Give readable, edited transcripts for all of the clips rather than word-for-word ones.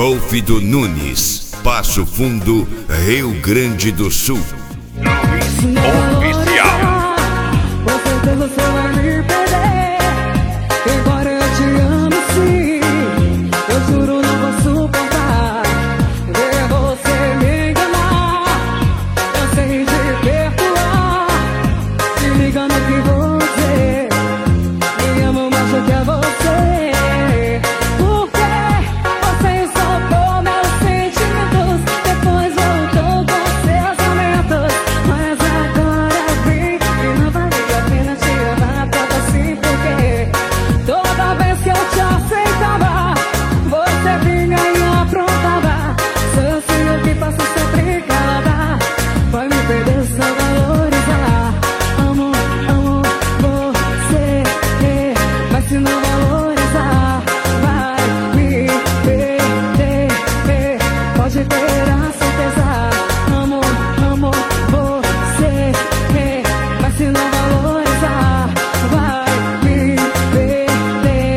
Golfe do Nunes, Passo Fundo, Rio Grande do Sul. Oficial. Com certeza você vai me perder. Embora eu te ame sim, eu juro não vou suportar ver você me enganar. Eu sei te perdoar, te ligando que você me ama mais do que você. Se não valorizar, vai me perder. Pode ter a certeza. Amo você, mas se não valorizar, vai me perder.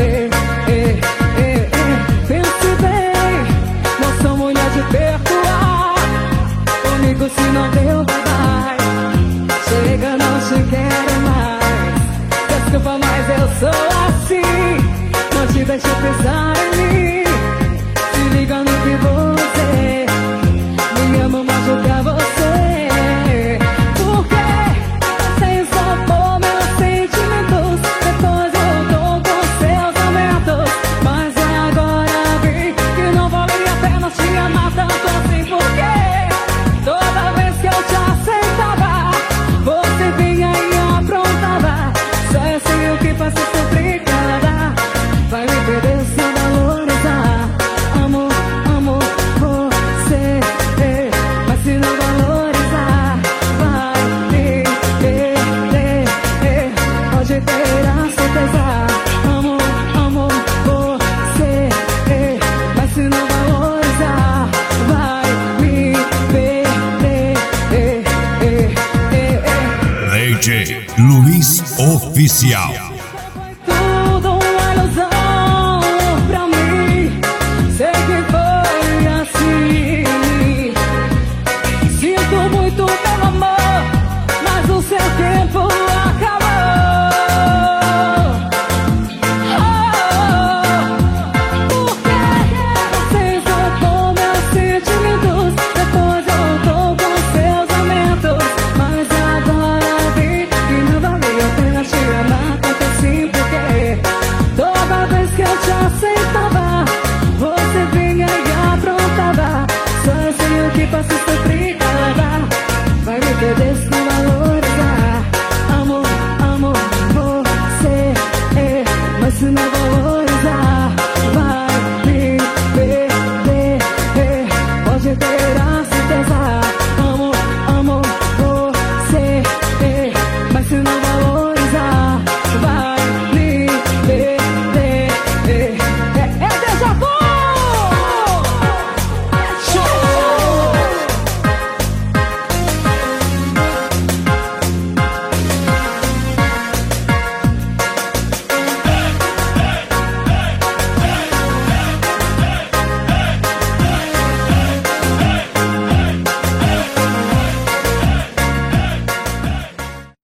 Pense bem, não sou mulher de perdoar. Comigo se não deu, vai. Chega, não te quero mais. Desculpa, mas eu sou assim. Não te deixe pensar em mim. Se liga no que você me ama mais do que a você. Porque você ensopou meus sentimentos. Depois voltou com seus aumentos. Mas agora vi que não valeria a pena te amar tanto assim. Porque toda vez que eu te aceitava, você vinha e aprontava. Só eu sei o que faço sofrer cada. Vai me perder sem valorizar. Amo você, mas se não valorizar, vai me perder. Pode ter a certeza. Amo você, mas se não valorizar, vai me perder. DJ Luiz Oficial.